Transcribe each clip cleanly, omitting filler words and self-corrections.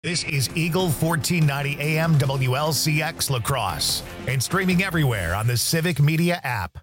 This is Eagle 1490 AM WLCX La Crosse and streaming everywhere on the Civic Media app.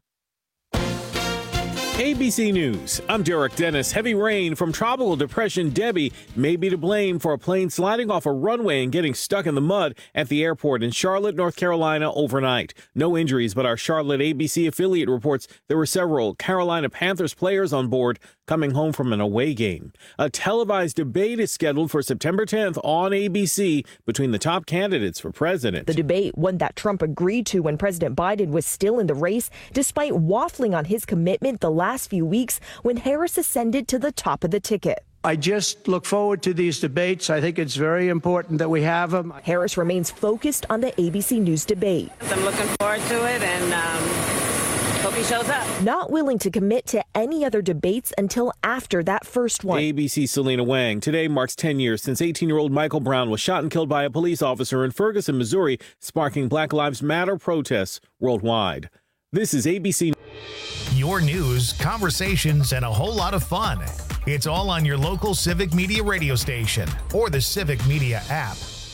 ABC News. I'm Derek Dennis. Heavy rain from Tropical Depression Debbie may be to blame for a plane sliding off a runway and getting stuck in the mud at the airport in Charlotte, North Carolina overnight. No injuries, but our Charlotte ABC affiliate reports there were several Carolina Panthers players on board coming home from an away game. A televised debate is scheduled for September 10th on ABC between the top candidates for president. The debate, one that Trump agreed to when President Biden was still in the race, despite waffling on his commitment the last few weeks when Harris ascended to the top of the ticket. I just look forward to these debates. I think it's very important that we have them. Harris remains focused on the ABC News debate. I'm looking forward to it and hope he shows up. Not willing to commit to any other debates until after that first one. ABC's Selena Wang. Today marks 10 years since 18-year-old Michael Brown was shot and killed by a police officer in Ferguson, Missouri, sparking Black Lives Matter protests worldwide. This is ABC. Your news, conversations, and a whole lot of fun. It's all on your local Civic Media radio station or the Civic Media app.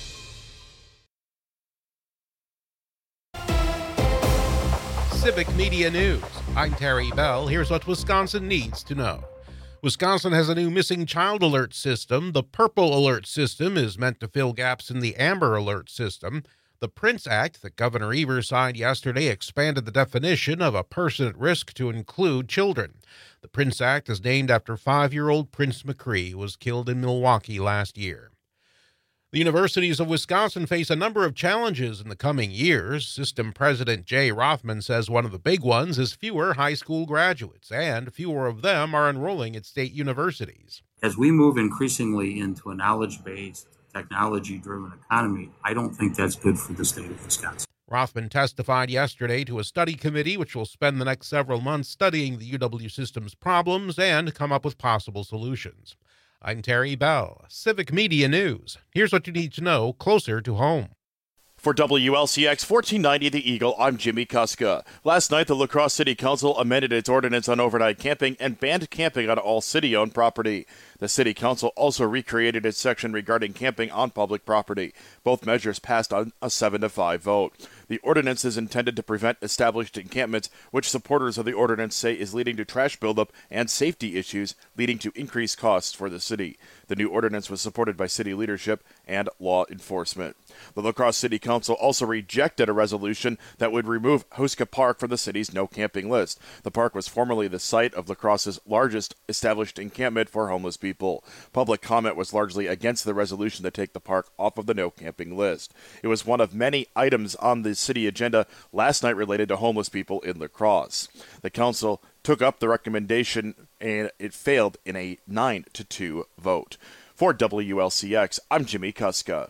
Civic Media News. I'm Terry Bell. Here's what Wisconsin needs to know. Wisconsin has a new missing child alert system. The Purple Alert system is meant to fill gaps in the Amber Alert system. The PRINCE Act that Governor Evers signed yesterday expanded the definition of a person at risk to include children. The PRINCE Act is named after 5-year-old Prince McCree, who was killed in Milwaukee last year. The universities of Wisconsin face a number of challenges in the coming years. System President Jay Rothman says one of the big ones is fewer high school graduates, and fewer of them are enrolling at state universities. As we move increasingly into a knowledge-based, technology-driven economy, I don't think that's good for the state of Wisconsin. Rothman testified yesterday to a study committee which will spend the next several months studying the UW system's problems and come up with possible solutions. I'm Terry Bell, Civic Media News. Here's what you need to know closer to home. For WLCX 1490 The Eagle, I'm Jimmy Kuska. Last night, the La Crosse City Council amended its ordinance on overnight camping and banned camping on all city-owned property. The City Council also recreated its section regarding camping on public property. Both measures passed on a 7-5 vote. The ordinance is intended to prevent established encampments, which supporters of the ordinance say is leading to trash buildup and safety issues, leading to increased costs for the city. The new ordinance was supported by city leadership and law enforcement. The La Crosse City Council also rejected a resolution that would remove Houska Park from the city's no camping list. The park was formerly the site of La Crosse's largest established encampment for homeless people. Public comment was largely against the resolution to take the park off of the no camping list. It was one of many items on the city agenda last night related to homeless people in La Crosse. The council took up the recommendation and it failed in a 9-2 vote. For WLCX, I'm Jimmy Kuska.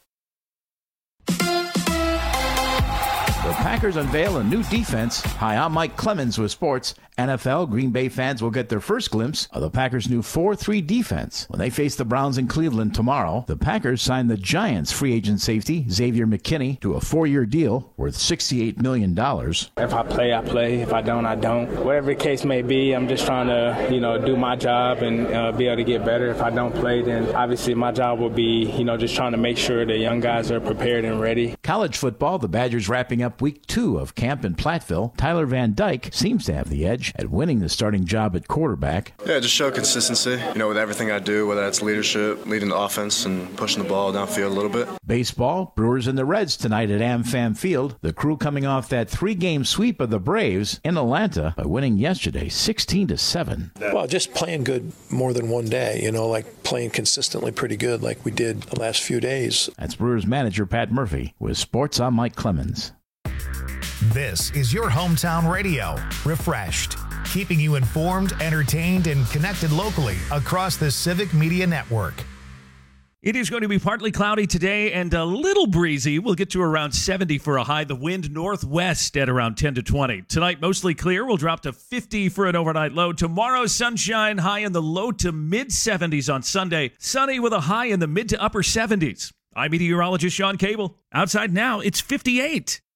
The Packers unveil a new defense. Hi, I'm Mike Clemens with sports. NFL, Green Bay fans will get their first glimpse of the Packers' new 4-3 defense. When they face the Browns in Cleveland tomorrow, the Packers signed the Giants free agent safety, Xavier McKinney, to a 4-year deal worth $68 million. If I play, I play. If I don't, I don't. Whatever the case may be, I'm just trying to, do my job and be able to get better. If I don't play, then obviously my job will be, just trying to make sure the young guys are prepared and ready. College football, the Badgers wrapping up week 2 of camp in Platteville. Tyler Van Dyke seems to have the edge at winning the starting job at quarterback. Yeah, just show consistency, with everything I do, whether that's leadership, leading the offense, and pushing the ball downfield a little bit. Baseball, Brewers and the Reds tonight at AmFam Field. The Crew coming off that 3-game sweep of the Braves in Atlanta by winning yesterday 16-7. Well, just playing good more than one day, like playing consistently pretty good like we did the last few days. That's Brewers manager Pat Murphy with Sports. I'm Mike Clemens. This is your hometown radio, refreshed, keeping you informed, entertained, and connected locally across the Civic Media Network. It is going to be partly cloudy today and a little breezy. We'll get to around 70 for a high. The wind northwest at around 10 to 20. Tonight, mostly clear. We'll drop to 50 for an overnight low. Tomorrow, sunshine, high in the low to mid 70s on Sunday. Sunny with a high in the mid to upper 70s. I'm meteorologist Sean Cable. Outside now, it's 58.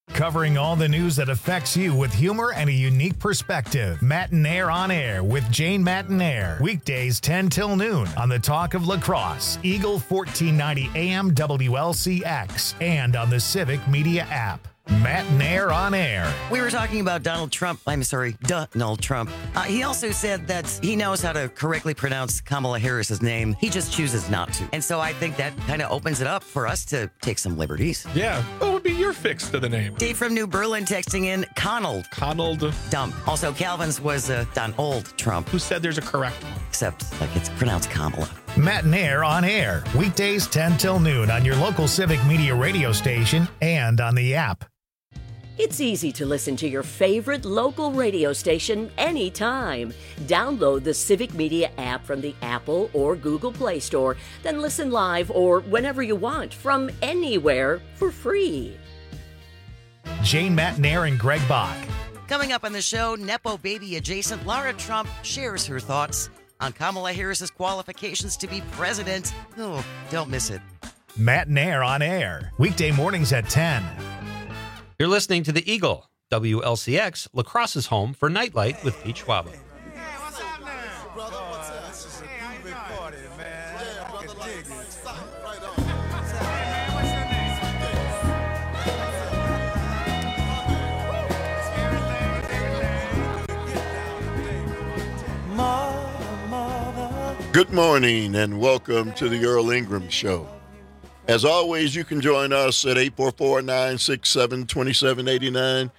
Covering all the news that affects you with humor and a unique perspective. Matinaire on Air with Jane Matinaire. Weekdays 10 till noon on the Talk of Lacrosse, Eagle 1490 AM WLCX, and on the Civic Media app. Matinaire on Air. We were talking about Donald Trump. Donald Trump. He also said that he knows how to correctly pronounce Kamala Harris's name. He just chooses not to. And so I think that kind of opens it up for us to take some liberties. Yeah. What would be your fix to the name? Dave from New Berlin texting in Conald. Dumb. Also, Calvin's was Donald Trump. Who said there's a correct one? Except, like, it's pronounced Kamala. Matinaire on Air. Weekdays 10 till noon on your local Civic Media radio station and on the app. It's easy to listen to your favorite local radio station anytime. Download the Civic Media app from the Apple or Google Play Store, then listen live or whenever you want from anywhere for free. Jane Matinaire and Greg Bach. Coming up on the show, Nepo baby adjacent Lara Trump shares her thoughts on Kamala Harris's qualifications to be president. Oh, don't miss it. Matinaire on Air. Weekday mornings at 10. You're listening to the Eagle, WLCX, Lacrosse's home for Nightlight with Pete Schwaba. Good morning and welcome to the Earl Ingram Show. As always, you can join us at 844-967-2789,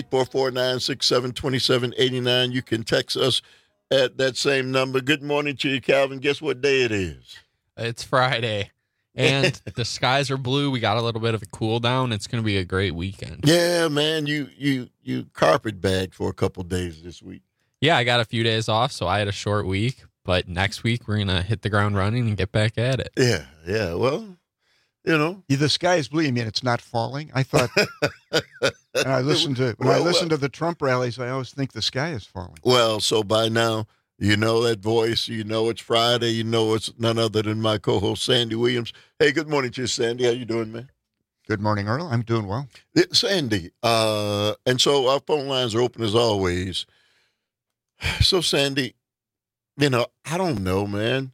844-967-2789. You can text us at that same number. Good morning to you, Calvin. Guess what day it is? It's Friday, and the skies are blue. We got a little bit of a cool down. It's going to be a great weekend. Yeah, man, you carpet bagged for a couple days this week. Yeah, I got a few days off, so I had a short week. But next week, we're going to hit the ground running and get back at it. Yeah, well... You know, the sky is blue. You mean it's not falling? I thought. And I listened to to the Trump rallies. I always think the sky is falling. Well, so by now you know that voice. You know it's Friday. You know it's none other than my co-host Sandy Williams. Hey, good morning to you, Sandy. How you doing, man? Good morning, Earl. I'm doing well. Sandy. And so our phone lines are open as always. So Sandy, I don't know, man.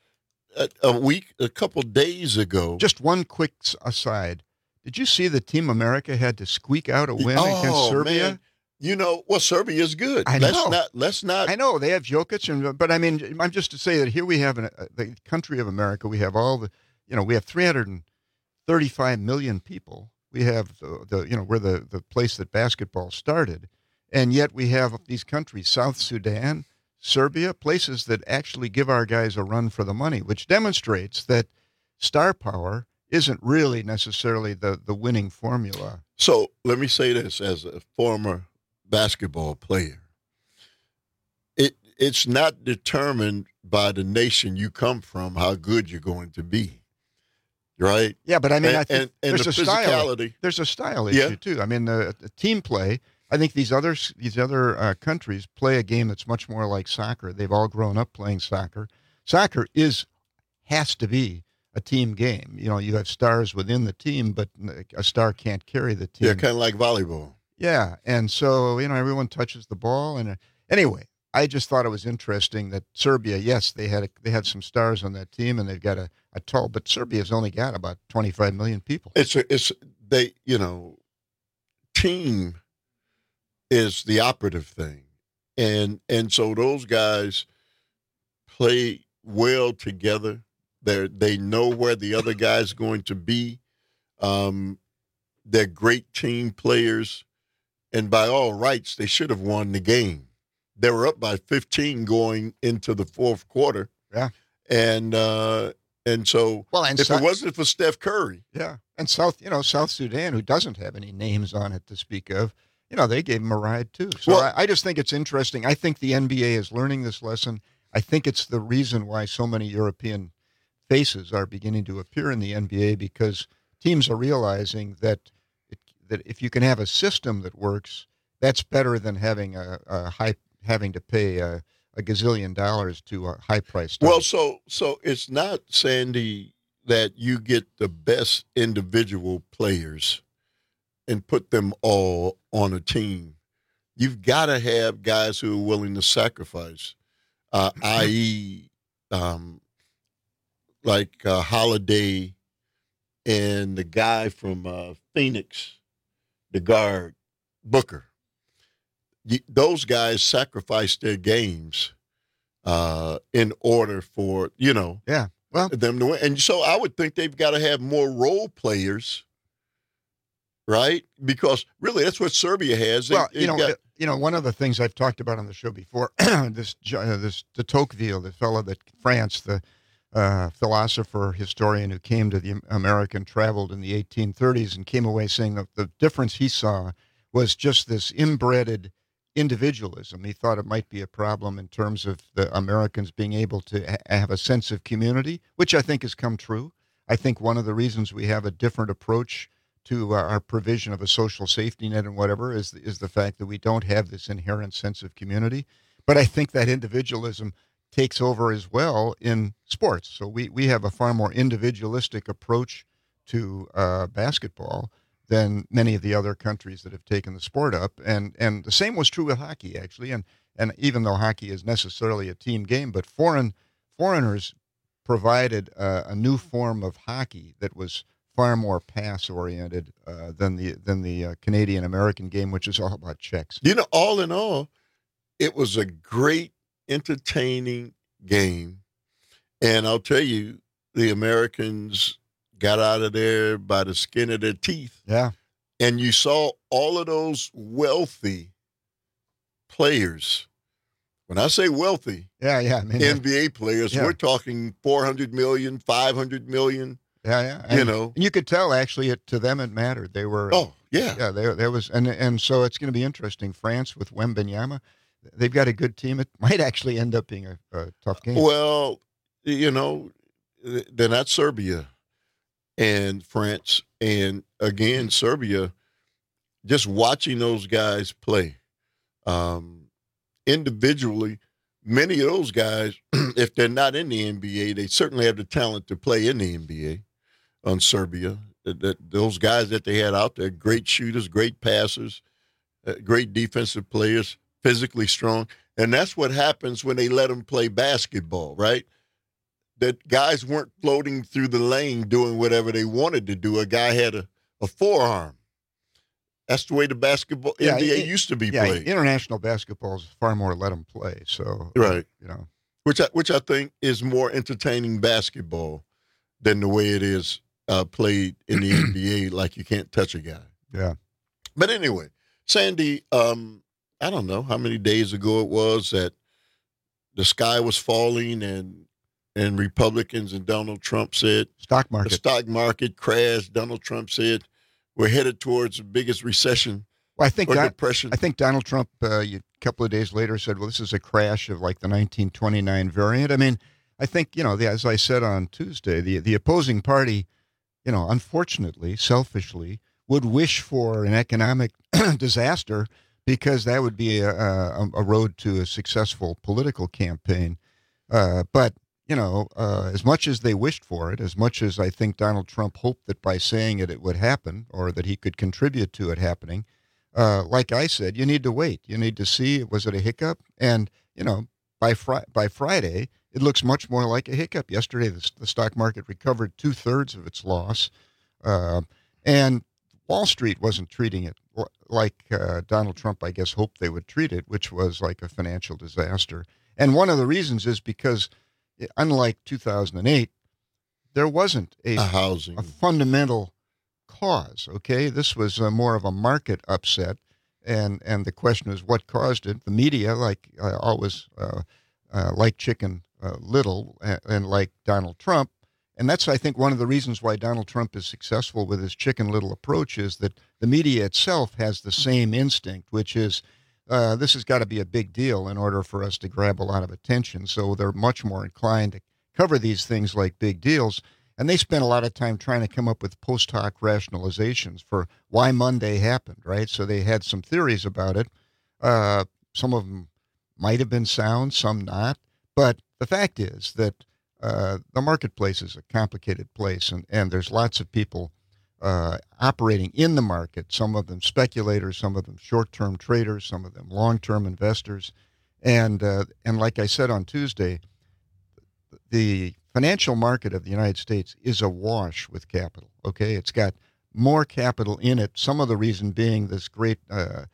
A couple days ago. Just one quick aside. Did you see that Team America had to squeak out a win against Serbia? Man. Serbia is good. I know. Let's not. I know they have Jokic, but I mean, I'm just to say that here we have the country of America. We have all the, we have 335 million people. We have we're the place that basketball started, and yet we have these countries: South Sudan, Serbia, places that actually give our guys a run for the money, which demonstrates that star power isn't really necessarily the winning formula. So let me say this as a former basketball player. It's not determined by the nation you come from how good you're going to be, right? Yeah, but I mean, I think and there's the a style. physicality. There's a style issue too. I mean, the team play. I think these other countries play a game that's much more like soccer. They've all grown up playing soccer. Soccer has to be a team game. You have stars within the team, but a star can't carry the team. Yeah, kind of like volleyball. Yeah, and so everyone touches the ball. And anyway, I just thought it was interesting that Serbia, yes, they had some stars on that team, and they've got a tall, but Serbia's only got about 25 million people. Team is the operative thing. And so those guys play well together. They know where the other guy's going to be. They're great team players. And by all rights, they should have won the game. They were up by 15 going into the fourth quarter. Yeah. And so if it wasn't for Steph Curry. Yeah. And South Sudan, who doesn't have any names on it to speak of, they gave him a ride too. So I just think it's interesting. I think the NBA is learning this lesson. I think it's the reason why so many European faces are beginning to appear in the NBA, because teams are realizing that if you can have a system that works, that's better than having having to pay a gazillion dollars to a high price. Well, so it's not, Sandy, that you get the best individual players and put them all on a team. You've got to have guys who are willing to sacrifice, i.e., like Holiday and the guy from Phoenix, the guard, Booker. Those guys sacrifice their games in order for, them to win. And so I would think they've got to have more role players, right? Because really that's what Serbia has. Well, one of the things I've talked about on the show before, this de Tocqueville, the fellow that France, the philosopher, historian who came to the American, traveled in the 1830s and came away saying that the difference he saw was just this inbred individualism. He thought it might be a problem in terms of the Americans being able to have a sense of community, which I think has come true. I think one of the reasons we have a different approach to our provision of a social safety net and whatever is the fact that we don't have this inherent sense of community. But I think that individualism takes over as well in sports. So we have a far more individualistic approach to basketball than many of the other countries that have taken the sport up. And the same was true with hockey, actually. And even though hockey is necessarily a team game, but foreigners provided a new form of hockey that was far more pass-oriented than the Canadian-American game, which is all about checks. All in all, it was a great, entertaining game. And I'll tell you, the Americans got out of there by the skin of their teeth. Yeah. And you saw all of those wealthy players. When I say wealthy, NBA players, we're talking 400 million, 500 million. Yeah. And you could tell actually to them it mattered. They were there was and so it's going to be interesting. France with Wembanyama, they've got a good team. It might actually end up being a tough game. Well, they're not Serbia and France, and again Serbia. Just watching those guys play individually, many of those guys, if they're not in the NBA, they certainly have the talent to play in the NBA. On Serbia, those guys that they had out there, great shooters, great passers, great defensive players, physically strong. And that's what happens when they let them play basketball, right? That guys weren't floating through the lane doing whatever they wanted to do. A guy had a forearm. That's the way the basketball NBA used to be played. International basketball is far more let them play. So right, which I think is more entertaining basketball than the way it is played in the NBA. Like you can't touch a guy. Yeah. But anyway, Sandy, I don't know how many days ago it was that the sky was falling and Republicans and Donald Trump said the stock market crashed. Donald Trump said we're headed towards the biggest recession or depression. I think Donald Trump a couple of days later said, well, this is a crash of like the 1929 variant. I mean, I think, as I said on Tuesday, the opposing party, unfortunately, selfishly, would wish for an economic disaster because that would be a road to a successful political campaign. But as much as they wished for it, as much as I think Donald Trump hoped that by saying it would happen or that he could contribute to it happening, like I said, you need to wait. You need to see, was it a hiccup? And, by Friday, it looks much more like a hiccup. Yesterday, the stock market recovered 2/3 of its loss. And Wall Street wasn't treating it like Donald Trump, I guess, hoped they would treat it, which was like a financial disaster. And one of the reasons is because, unlike 2008, there wasn't a fundamental cause, okay? This was more of a market upset, and the question is what caused it. The media, like always, like Chicken Little and like Donald Trump, and that's, I think, one of the reasons why Donald Trump is successful with his Chicken Little approach is that the media itself has the same instinct, which is this has got to be a big deal in order for us to grab a lot of attention. So they're much more inclined to cover these things like big deals. And they spent a lot of time trying to come up with post hoc rationalizations for why Monday happened, right? So they had some theories about it. Some of them might have been sound, some not. But the fact is that the marketplace is a complicated place, and there's lots of people operating in the market, some of them speculators, some of them short-term traders, some of them long-term investors. And like I said on Tuesday, the financial market of the United States is awash with capital, okay? It's got more capital in it, some of the reason being this great the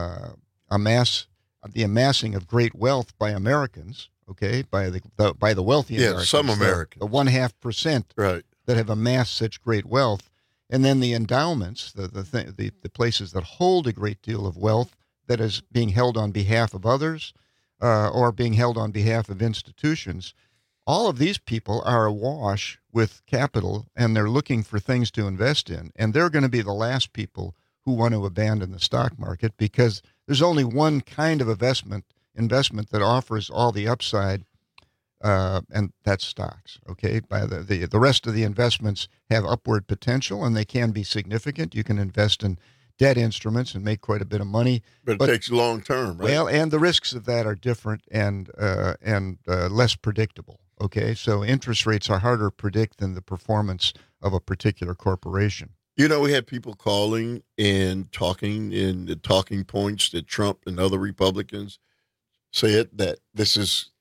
amassing of great wealth by Americans, okay, by the wealthy Americans. Some Americans. The 0.5% right. that have amassed such great wealth. And then the endowments, the places that hold a great deal of wealth that is being held on behalf of others or being held on behalf of institutions. All of these people are awash with capital, and they're looking for things to invest in. And they're going to be the last people who want to abandon the stock market, because there's only one kind of investment that offers all the upside, and that's stocks. Okay, by the rest of the investments have upward potential, and they can be significant. You can invest in debt instruments and make quite a bit of money, but it takes long term, right? Well, and the risks of that are different and less predictable. Okay, so interest rates are harder to predict than the performance of a particular corporation. You know, we had people calling and talking in the talking points that Trump and other Republicans said that this is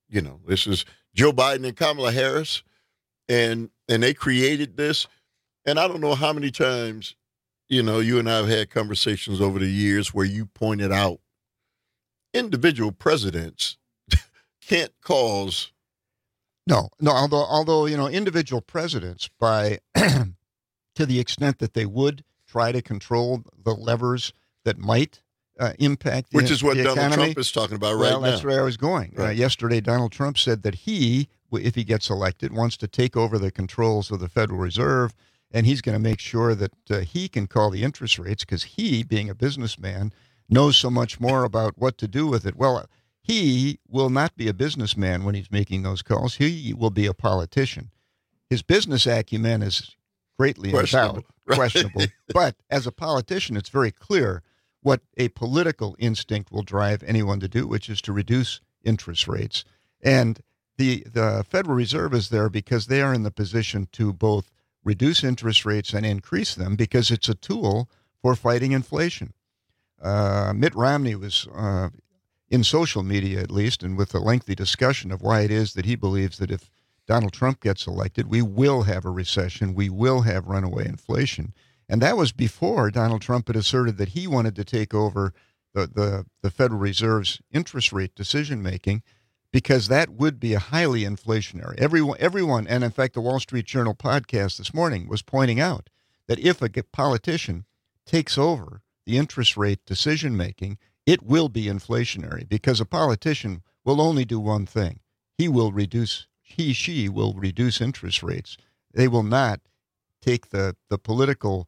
Joe Biden and Kamala Harris, and they created this. And I don't know how many times, you and I have had conversations over the years where you pointed out individual presidents can't cause. No. Although individual presidents, by to the extent that they would try to control the levers that might impact the which is what the Donald economy. Trump is talking about well, now. That's where I was going. Right. Yesterday, Donald Trump said that he, if he gets elected, wants to take over the controls of the Federal Reserve, and he's going to make sure that he can call the interest rates, because he, being a businessman, knows so much more about what to do with it. Well, he will not be a businessman when he's making those calls. He will be a politician. His business acumen is greatly in doubt, questionable. But as a politician, it's very clear what a political instinct will drive anyone to do, which is to reduce interest rates. And the Federal Reserve is there because they are in the position to both reduce interest rates and increase them, because it's a tool for fighting inflation. Mitt Romney was in social media, at least, and with a lengthy discussion of why it is that he believes that if Donald Trump gets elected, we will have a recession, we will have runaway inflation. And that was before Donald Trump had asserted that he wanted to take over the Federal Reserve's interest rate decision-making, because that would be a highly inflationary. Everyone, and in fact, the Wall Street Journal podcast this morning was pointing out that if a politician takes over the interest rate decision-making, it will be inflationary, because a politician will only do one thing. She will reduce interest rates. They will not take the political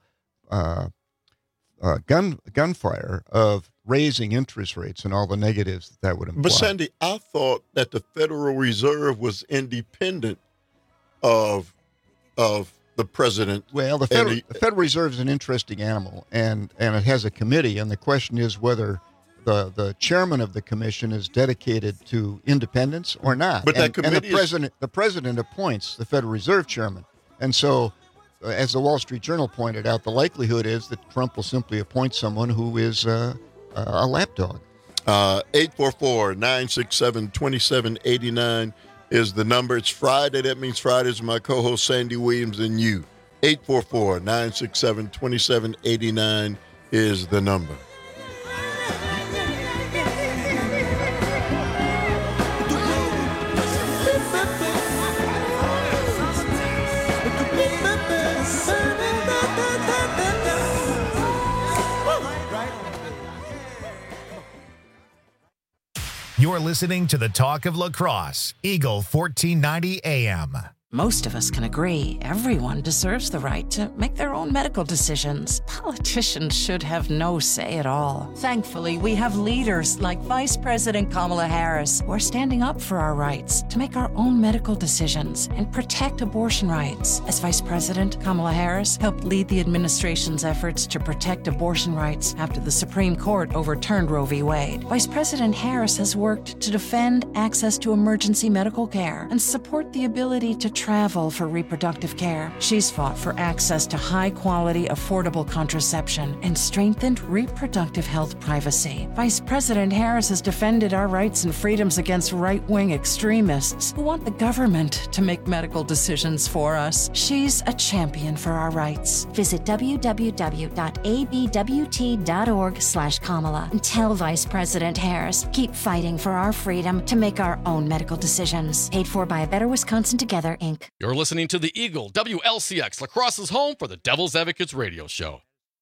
gunfire of raising interest rates and all the negatives that would imply. But Sandy, I thought that the Federal Reserve was independent of the president. Well, the Federal Reserve is an interesting animal, and it has a committee, and the question is whether the chairman of the commission is dedicated to independence or not. But that committee the president appoints the Federal Reserve chairman, and so, as the Wall Street Journal pointed out, the likelihood is that Trump will simply appoint someone who is a lapdog. 844-967-2789 is the number. It's Friday. That means Fridays with my co-host Sandy Williams and you. 844-967-2789 is the number. You're listening to the Talk of Lacrosse, Eagle 1490 AM. Most of us can agree everyone deserves the right to make their own medical decisions. Politicians should have no say at all. Thankfully, we have leaders like Vice President Kamala Harris who are standing up for our rights to make our own medical decisions and protect abortion rights. As Vice President, Kamala Harris helped lead the administration's efforts to protect abortion rights after the Supreme Court overturned Roe v. Wade. Vice President Harris has worked to defend access to emergency medical care and support the ability to travel for reproductive care. She's fought for access to high-quality, affordable contraception and strengthened reproductive health privacy. Vice President Harris has defended our rights and freedoms against right-wing extremists who want the government to make medical decisions for us. She's a champion for our rights. Visit www.abwt.org/Kamala and tell Vice President Harris, keep fighting for our freedom to make our own medical decisions. Paid for by A Better Wisconsin Together, Inc. You're listening to the Eagle, WLCX, La Crosse's home for the Devil's Advocates radio show.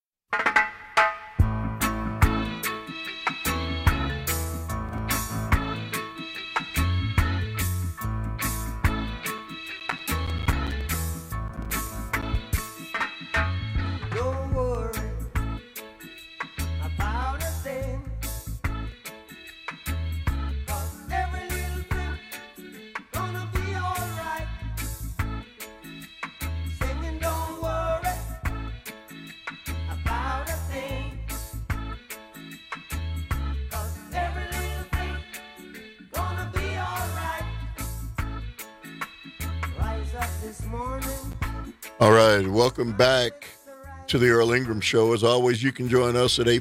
All right, welcome back to the Earl Ingram Show. As always, you can join us at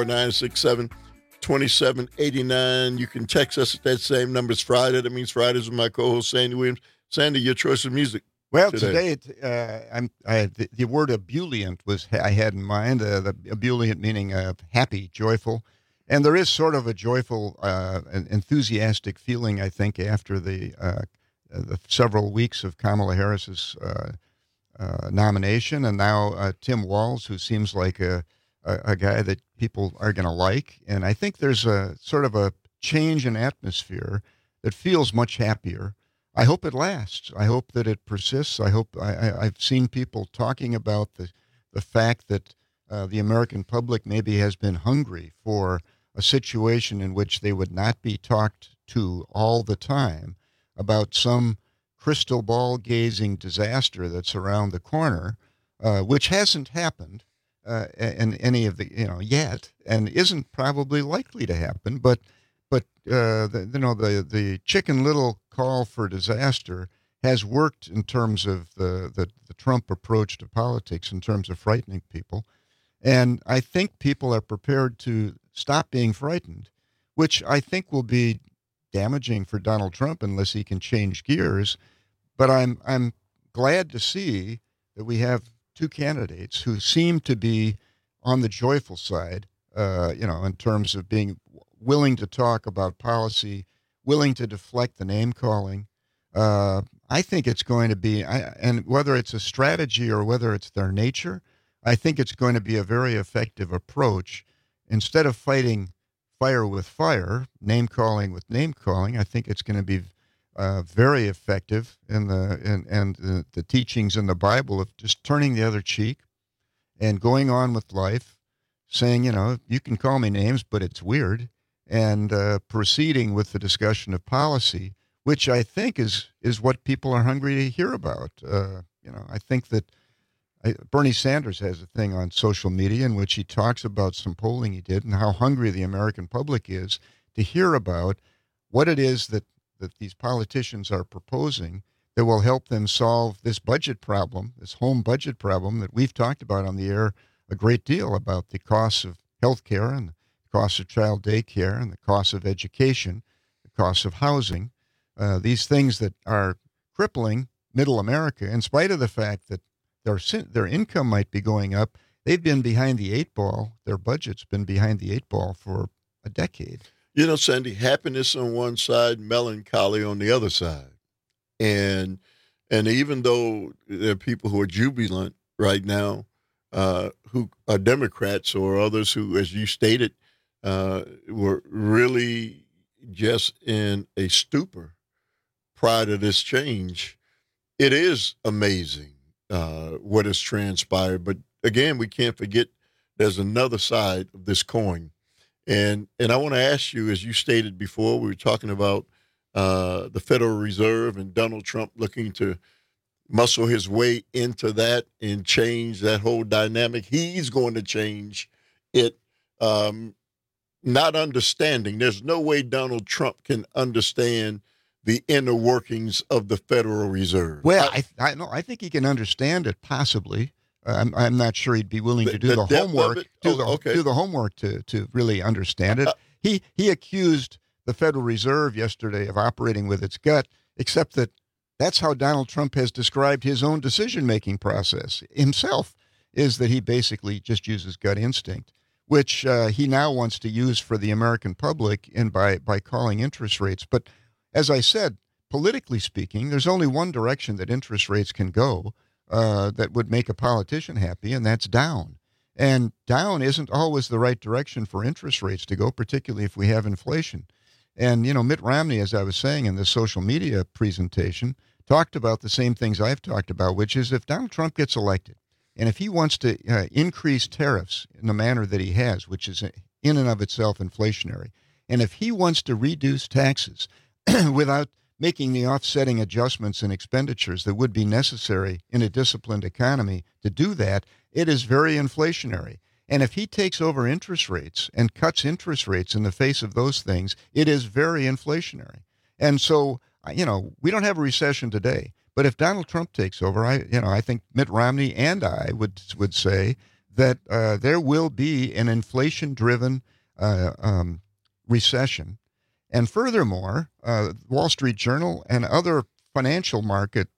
844-967-2789. You can text us at that same number. It's Friday. That means Fridays with my co-host, Sandy Williams. Sandy, your choice of music. Well, today the word ebullient was I had in mind. The ebullient meaning happy, joyful, and there is sort of a joyful, enthusiastic feeling, I think, after the several weeks of Kamala Harris's nomination, and now Tim Walz, who seems like a guy that people are going to like. And I think there's a sort of a change in atmosphere that feels much happier. I hope it lasts. I hope that it persists. I hope I've seen people talking about the fact that the American public maybe has been hungry for a situation in which they would not be talked to all the time about some crystal ball gazing disaster that's around the corner, which hasn't happened in any of the yet, and isn't probably likely to happen. But the Chicken Little call for disaster has worked in terms of the Trump approach to politics, in terms of frightening people, and I think people are prepared to stop being frightened, which I think will be damaging for Donald Trump unless he can change gears. But I'm glad to see that we have two candidates who seem to be on the joyful side, in terms of being willing to talk about policy, willing to deflect the name calling. I think it's going to be, and whether it's a strategy or whether it's their nature, I think it's going to be a very effective approach. Instead of fighting fire with fire, name calling with name calling, I think it's going to be very effective in the teachings in the Bible of just turning the other cheek and going on with life, saying, you can call me names, but it's weird, and proceeding with the discussion of policy, which I think is what people are hungry to hear about. I think that Bernie Sanders has a thing on social media in which he talks about some polling he did and how hungry the American public is to hear about what it is that these politicians are proposing that will help them solve this budget problem, this home budget problem that we've talked about on the air a great deal, about the costs of health care and the costs of child daycare and the costs of education, the costs of housing, these things that are crippling middle America, in spite of the fact that their income might be going up. They've been behind the eight ball. Their budget's been behind the eight ball for a decade. Sandy, happiness on one side, melancholy on the other side. And even though there are people who are jubilant right now, who are Democrats or others who, as you stated, were really just in a stupor prior to this change, it is amazing what has transpired. But again, we can't forget there's another side of this coin. And I want to ask you, as you stated before, we were talking about the Federal Reserve and Donald Trump looking to muscle his way into that and change that whole dynamic. He's going to change it, not understanding. There's no way Donald Trump can understand the inner workings of the Federal Reserve. Well, I think he can understand it, possibly. I'm not sure he'd be willing to do the homework. Do the homework to really understand it. He accused the Federal Reserve yesterday of operating with its gut, except that that's how Donald Trump has described his own decision-making process himself, is that he basically just uses gut instinct, which he now wants to use for the American public and by calling interest rates. But as I said, politically speaking, there's only one direction that interest rates can go that would make a politician happy, and that's down. And down isn't always the right direction for interest rates to go, particularly if we have inflation. And, Mitt Romney, as I was saying in the social media presentation, talked about the same things I've talked about, which is if Donald Trump gets elected, and if he wants to increase tariffs in the manner that he has, which is in and of itself inflationary, and if he wants to reduce taxes without making the offsetting adjustments in expenditures that would be necessary in a disciplined economy to do that, it is very inflationary. And if he takes over interest rates and cuts interest rates in the face of those things, it is very inflationary. And so, we don't have a recession today. But if Donald Trump takes over, I think Mitt Romney and I would say that there will be an inflation-driven recession. And furthermore, Wall Street Journal and other financial market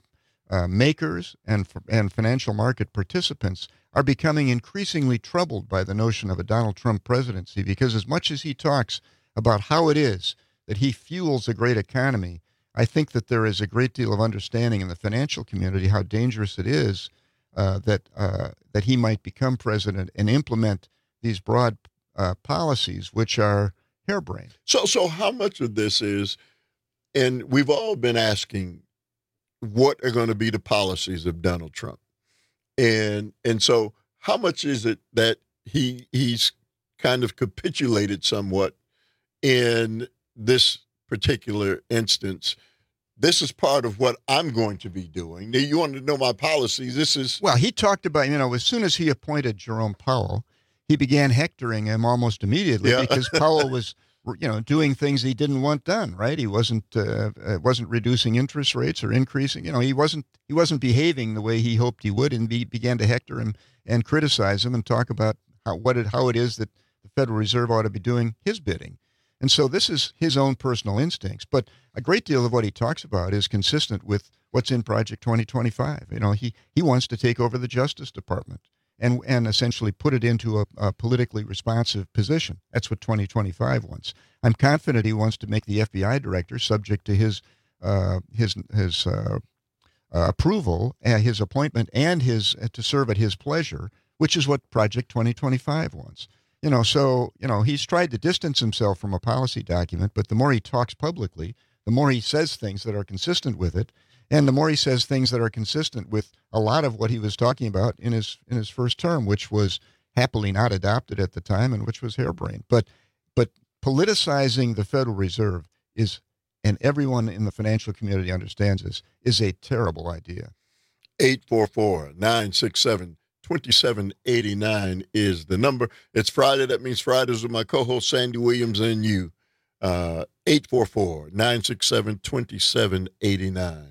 makers and financial market participants are becoming increasingly troubled by the notion of a Donald Trump presidency, because as much as he talks about how it is that he fuels a great economy, I think that there is a great deal of understanding in the financial community how dangerous it is that he might become president and implement these broad policies, which are harebrained. So how much of this is, and we've all been asking, what are going to be the policies of Donald Trump? And so how much is it that he's kind of capitulated somewhat in this particular instance? This is part of what I'm going to be doing. Now, you want to know my policies. This is... Well, he talked about, as soon as he appointed Jerome Powell, he began hectoring him almost immediately because Powell was, doing things he didn't want done, right? He wasn't reducing interest rates or increasing. He wasn't behaving the way he hoped he would, and he began to hector him and criticize him and talk about how it is that the Federal Reserve ought to be doing his bidding. And so this is his own personal instincts. But a great deal of what he talks about is consistent with what's in Project 2025. He wants to take over the Justice Department and essentially put it into a politically responsive position. That's what 2025 wants. I'm confident he wants to make the FBI director subject to his approval, his appointment, and to serve at his pleasure, which is what Project 2025 wants. He's tried to distance himself from a policy document, but the more he talks publicly, the more he says things that are consistent with it, and the more he says things that are consistent with a lot of what he was talking about in his first term, which was happily not adopted at the time and which was harebrained. But politicizing the Federal Reserve is, and everyone in the financial community understands this, is a terrible idea. 844-967-2789 is the number. It's Friday. That means Fridays with my co-host Sandy Williams and you. 844-967-2789.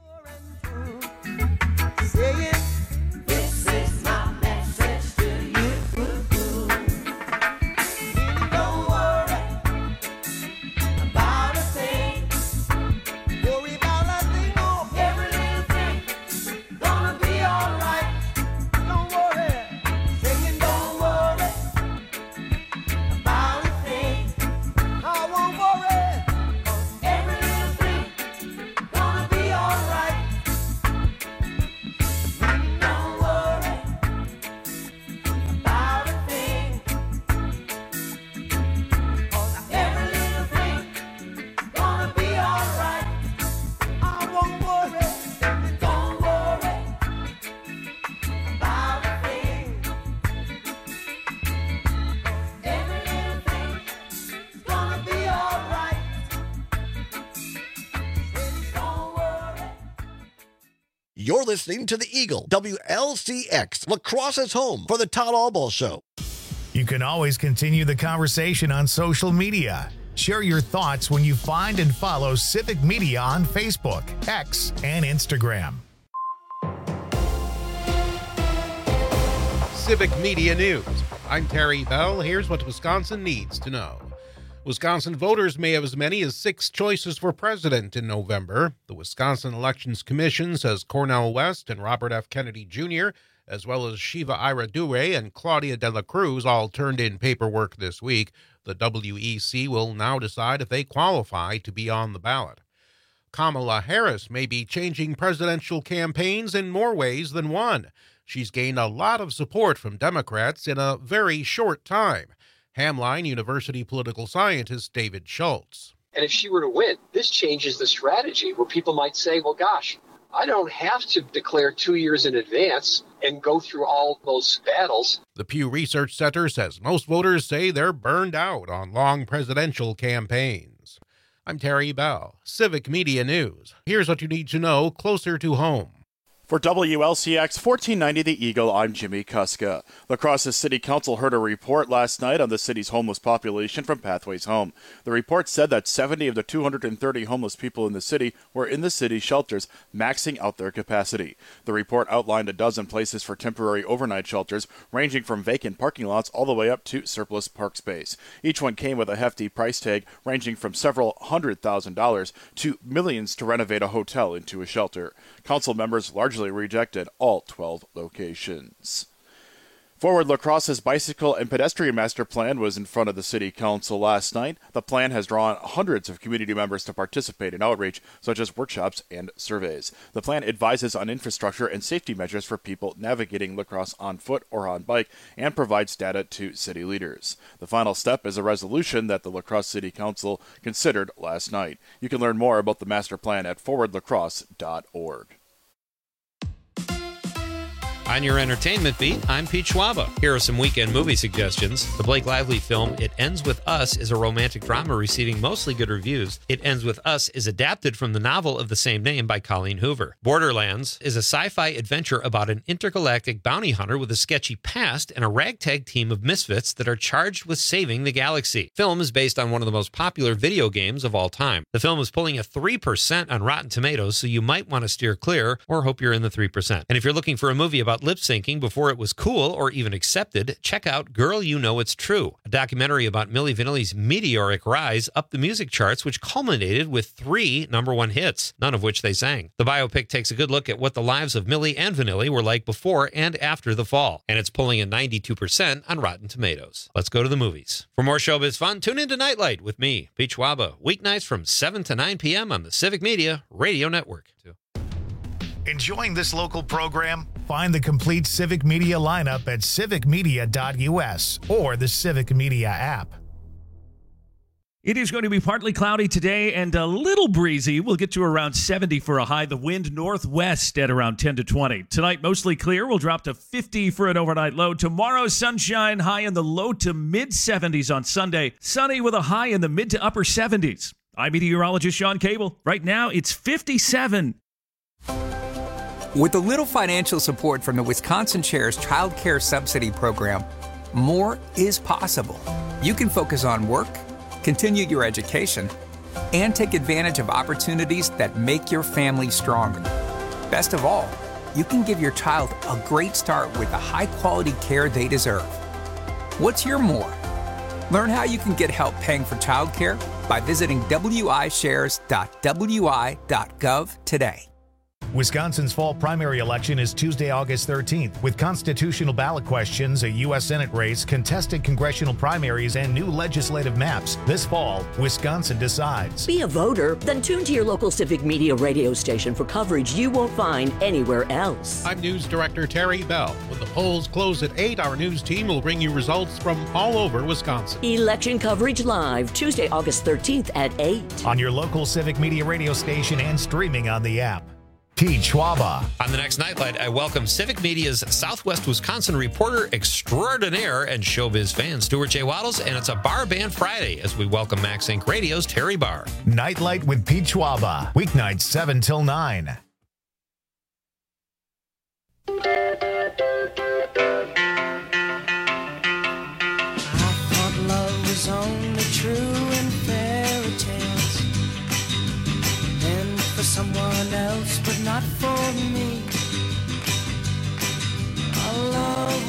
You're listening to The Eagle, WLCX, Lacrosse's home for the Todd Albaugh Show. You can always continue the conversation on social media. Share your thoughts when you find and follow Civic Media on Facebook, X, and Instagram. Civic Media News. I'm Terry Bell. Here's what Wisconsin needs to know. Wisconsin voters may have as many as 6 choices for president in November. The Wisconsin Elections Commission says Cornel West and Robert F. Kennedy Jr., as well as Shiva Ira Dure and Claudia De La Cruz, all turned in paperwork this week. The WEC will now decide if they qualify to be on the ballot. Kamala Harris may be changing presidential campaigns in more ways than one. She's gained a lot of support from Democrats in a very short time. Hamline University political scientist David Schultz. And if she were to win, this changes the strategy where people might say, well, gosh, I don't have to declare 2 years in advance and go through all those battles. The Pew Research Center says most voters say they're burned out on long presidential campaigns. I'm Terry Bell, Civic Media News. Here's what you need to know closer to home. For WLCX 1490 The Eagle, I'm Jimmy Kuska. La Crosse's City Council heard a report last night on the city's homeless population from Pathways Home. The report said that 70 of the 230 homeless people in the city were in the city's shelters, maxing out their capacity. The report outlined a dozen places for temporary overnight shelters, ranging from vacant parking lots all the way up to surplus park space. Each one came with a hefty price tag, ranging from several $100,000 to millions to renovate a hotel into a shelter. Council members largely rejected all 12 locations. Forward La Crosse's bicycle and pedestrian master plan was in front of the city council last night. The plan has drawn hundreds of community members to participate in outreach, such as workshops and surveys. The plan advises on infrastructure and safety measures for people navigating La Crosse on foot or on bike and provides data to city leaders. The final step is a resolution that the La Crosse City Council considered last night. You can learn more about the master plan at forwardlacrosse.org. On your entertainment beat, I'm Pete Schwaba. Here are some weekend movie suggestions. The Blake Lively film It Ends With Us is a romantic drama receiving mostly good reviews. It Ends With Us is adapted from the novel of the same name by Colleen Hoover. Borderlands is a sci-fi adventure about an intergalactic bounty hunter with a sketchy past and a ragtag team of misfits that are charged with saving the galaxy. The film is based on one of the most popular video games of all time. The film is pulling a 3% on Rotten Tomatoes, so you might want to steer clear or hope you're in the 3%. And if you're looking for a movie about lip syncing before it was cool or even accepted, check out Girl You Know It's True, a documentary about Milli Vanilli's meteoric rise up the music charts, which culminated with 3 #1 hits, none of which they sang. The biopic takes a good look at what the lives of Milli and Vanilli were like before and after the fall, and it's pulling a 92% on Rotten Tomatoes. Let's go to the movies. For more showbiz fun, tune into Nightlight with me, Pete Schwaba, weeknights from 7 to 9 p.m. on the Civic Media Radio Network. Enjoying this local program? Find the complete Civic Media lineup at civicmedia.us or the Civic Media app. It is going to be partly cloudy today and a little breezy. We'll get to around 70 for a high. The wind northwest at around 10 to 20. Tonight, mostly clear. We'll drop to 50 for an overnight low. Tomorrow, sunshine, high in the low to mid 70s on Sunday. Sunny with a high in the mid to upper 70s. I'm meteorologist Sean Cable. Right now, it's 57. With a little financial support from the Wisconsin Shares Child Care Subsidy Program, more is possible. You can focus on work, continue your education, and take advantage of opportunities that make your family stronger. Best of all, you can give your child a great start with the high-quality care they deserve. What's your more? Learn how you can get help paying for childcare by visiting wishares.wi.gov today. Wisconsin's fall primary election is Tuesday, August 13th, with constitutional ballot questions, a U.S. Senate race, contested congressional primaries, and new legislative maps. This fall, Wisconsin decides. Be a voter? Then tune to your local Civic Media radio station for coverage you won't find anywhere else. I'm News Director Terry Bell. When the polls close at 8, our news team will bring you results from all over Wisconsin. Election coverage live, Tuesday, August 13th at 8. On your local Civic Media radio station and streaming on the app. Pete Schwaba. On the next Nightlight, I welcome Civic Media's Southwest Wisconsin reporter extraordinaire and showbiz fan, Stuart J. Waddles, and it's a Bar Band Friday as we welcome Max Inc. Radio's Terry Barr. Nightlight with Pete Schwaba, weeknights 7 till 9. I thought love was only true and fair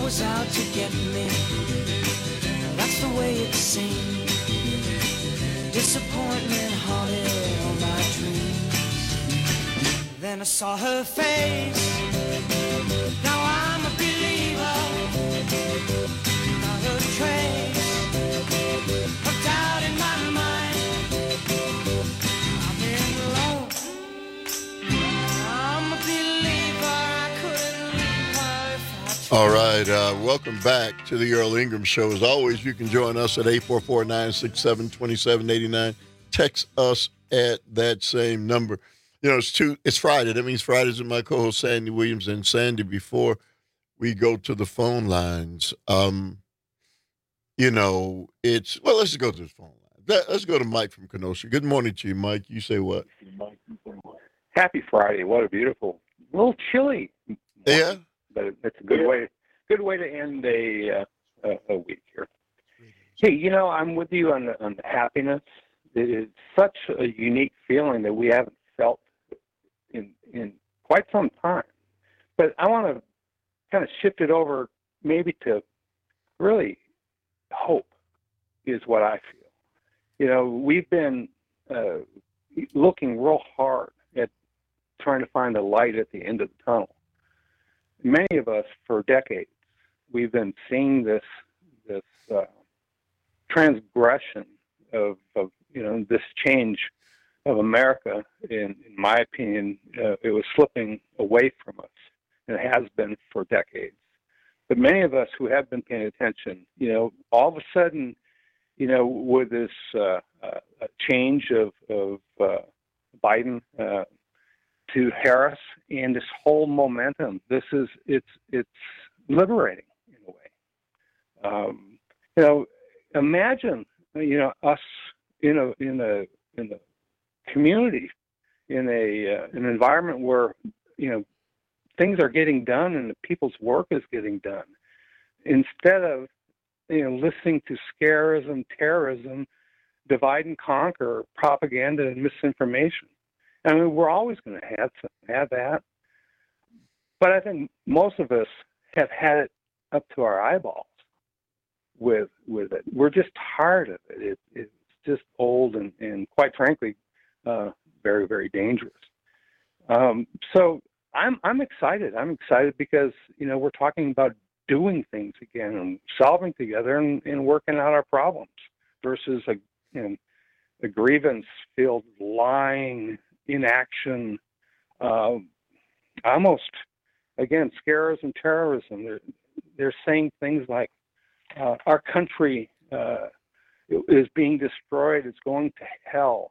was out to get me. That's the way it seemed. Disappointment haunted all my dreams. Then I saw her face. Now I'm a believer. Not a trace of doubt in my mind. I'm in love. I'm a believer. I couldn't leave her if I All right, welcome back to the Earl Ingram Show. As always, you can join us at 844-967-2789. Text us at that same number. You know, it's Friday. That means Fridays with my co-host Sandy Williams. And Sandy, before we go to the phone lines, you know, let's just go to the phone line. Let's go to Mike from Kenosha. Good morning to you, Mike. You say what? Happy Friday. What a beautiful, a little chilly. Yeah. But it's a good way to end a week here. Hey, you know, I'm with you on the happiness. It is such a unique feeling that we haven't felt in quite some time. But I want to kind of shift it over maybe to really hope is what I feel. You know, we've been looking real hard at trying to find a light at the end of the tunnel. Many of us, for decades, we've been seeing this transgression of you know, this change of America. In my opinion, it was slipping away from us, and it has been for decades. But many of us who have been paying attention, you know, all of a sudden, you know, with this change of Biden to Harris and this whole momentum, it's liberating in a way. You know, imagine, you know, us in a community, in an environment where, you know, things are getting done and the people's work is getting done, instead of, you know, listening to scarism, terrorism, divide and conquer, propaganda and misinformation. I mean, we're always going to have that, but I think most of us have had it up to our eyeballs with it. We're just tired of it. It's just old and quite frankly, very, very dangerous. So I'm excited. I'm excited because, you know, we're talking about doing things again and solving together and working out our problems versus a grievance-filled lying, inaction, almost, again, scares and terrorism. They're saying things like, our country is being destroyed. It's going to hell.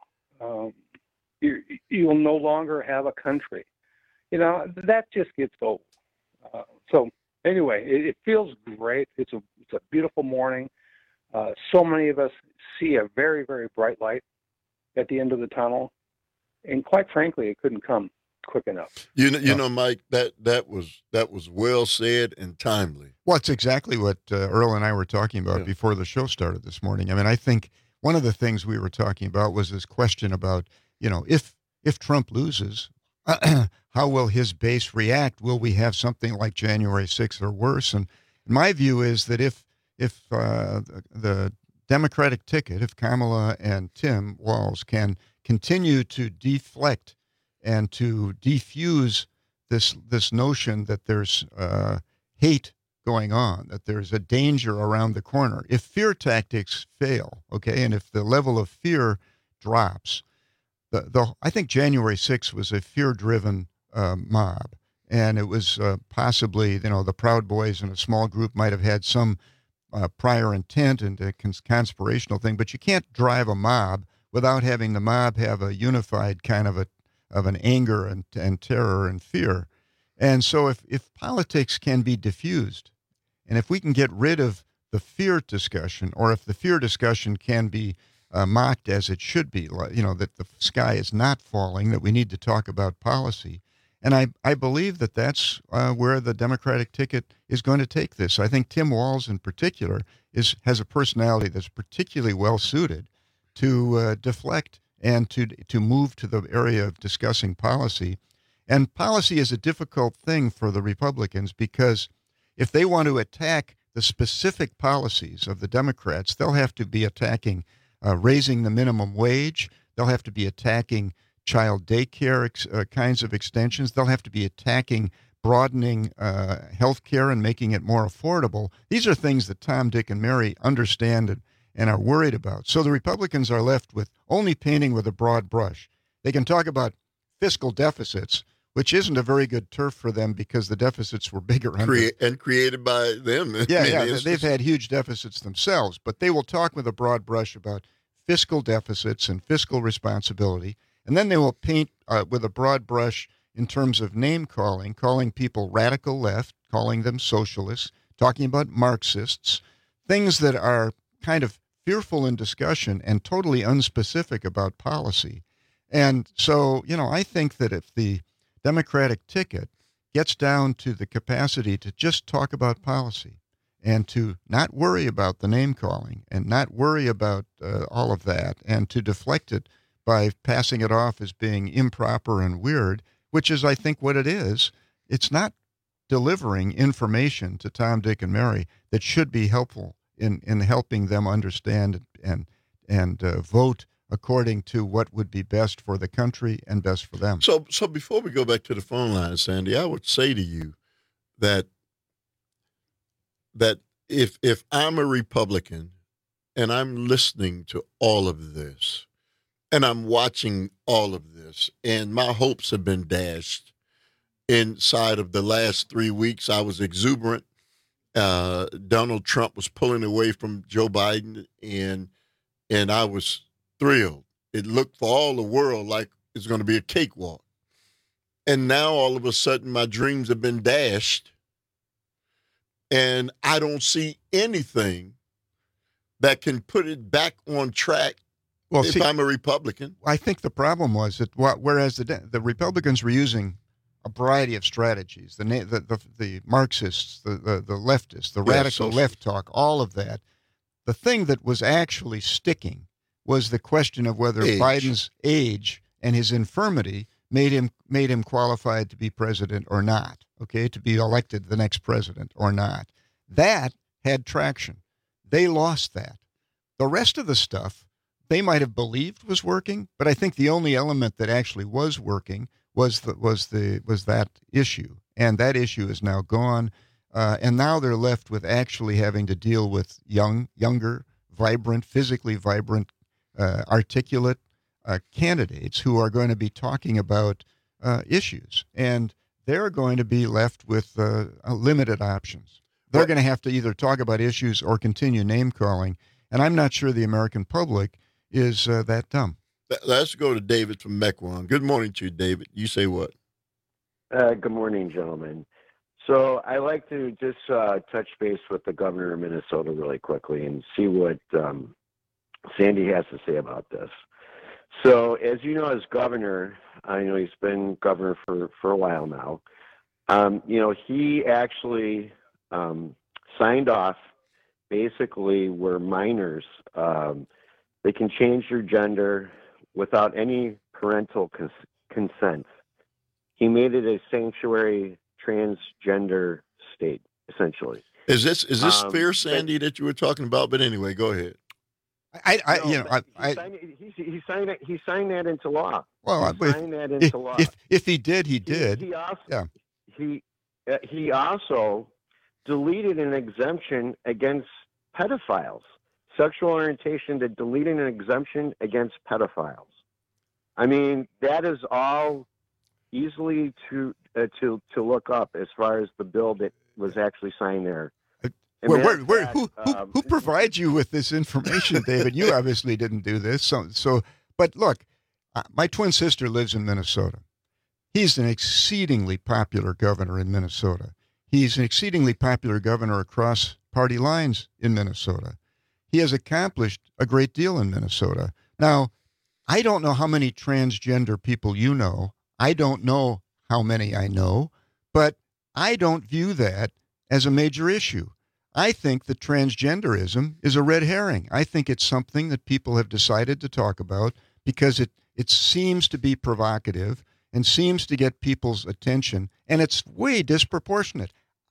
You will no longer have a country. You know, that just gets old. So anyway, it feels great. It's a beautiful morning. So many of us see a very, very bright light at the end of the tunnel. And quite frankly, it couldn't come quick enough. You know, Mike, that was well said and timely. Well, it's exactly what Earl and I were talking about before the show started this morning. I mean, I think one of the things we were talking about was this question about, you know, if Trump loses, how will his base react? Will we have something like January 6th or worse? And my view is that if the Democratic ticket, if Kamala and Tim Walz can continue to deflect and to defuse this notion that there's hate going on, that there's a danger around the corner. If fear tactics fail, okay, and if the level of fear drops, I think January 6th was a fear-driven mob, and it was possibly, you know, the Proud Boys and a small group might have had some prior intent and a conspirational thing, but you can't drive a mob without having the mob have a unified kind of an anger and terror and fear. And so if politics can be diffused, and if we can get rid of the fear discussion, or if the fear discussion can be mocked as it should be, you know, that the sky is not falling, that we need to talk about policy. And I believe that that's where the Democratic ticket is going to take this. I think Tim Walz in particular has a personality that's particularly well suited to deflect and to move to the area of discussing policy. And policy is a difficult thing for the Republicans because if they want to attack the specific policies of the Democrats, they'll have to be attacking raising the minimum wage. They'll have to be attacking child daycare kinds of extensions. They'll have to be attacking broadening health care and making it more affordable. These are things that Tom, Dick, and Mary understand and are worried about. So the Republicans are left with only painting with a broad brush. They can talk about fiscal deficits, which isn't a very good turf for them because the deficits were bigger. Created by them. Yeah, they've had huge deficits themselves, but they will talk with a broad brush about fiscal deficits and fiscal responsibility, and then they will paint with a broad brush in terms of name-calling, calling people radical left, calling them socialists, talking about Marxists, things that are kind of fearful in discussion and totally unspecific about policy. And so, I think that if the Democratic ticket gets down to the capacity to just talk about policy and to not worry about the name-calling and not worry about all of that and to deflect it by passing it off as being improper and weird, which is, I think, what it is. It's not delivering information to Tom, Dick, and Mary that should be helpful in helping them understand and vote according to what would be best for the country and best for them. So before we go back to the phone line, Sandy, I would say to you that if I'm a Republican and I'm listening to all of this and I'm watching all of this and my hopes have been dashed inside of the last 3 weeks, I was exuberant. Donald Trump was pulling away from Joe Biden, and I was thrilled. It looked for all the world like it's going to be a cakewalk. And now all of a sudden my dreams have been dashed, and I don't see anything that can put it back on track. Well, if I'm a Republican. I think the problem was that whereas the Republicans were using a variety of strategies, the Marxists, the leftists, the radical left talk, all of that, the thing that was actually sticking was the question of whether Biden's age and his infirmity made him qualified to be president or not, to be elected the next president or not. That had traction. They lost that. The rest of the stuff they might have believed was working, but I think the only element that actually was working was that issue, and that issue is now gone, and now they're left with actually having to deal with younger, vibrant, physically vibrant, articulate candidates who are going to be talking about issues, and they're going to be left with limited options. They're going to have to either talk about issues or continue name-calling, and I'm not sure the American public is that dumb. Let's go to David from Mequon. Good morning to you, David. You say what? Good morning, gentlemen. So I like to just touch base with the governor of Minnesota really quickly and see what Sandy has to say about this. So as you know, as governor, I know he's been governor for a while now. He actually signed off basically where minors, they can change their gender without any parental consent. He made it a sanctuary transgender state, essentially. Is this fair, Sandy, that you were talking about? But anyway, go ahead. He signed that into law. Well, he signed that into law. If he did, he did. He also deleted an exemption against pedophiles. Sexual orientation, to deleting an exemption against pedophiles. I mean, that is all easily to look up as far as the bill that was actually signed there. Who provides you with this information, David? You obviously didn't do this. But look, my twin sister lives in Minnesota. He's an exceedingly popular governor in Minnesota. He's an exceedingly popular governor across party lines in Minnesota. He has accomplished a great deal in Minnesota. Now, I don't know how many transgender people you know. I don't know how many I know, but I don't view that as a major issue. I think that transgenderism is a red herring. I think it's something that people have decided to talk about because it seems to be provocative and seems to get people's attention, and it's way disproportionate.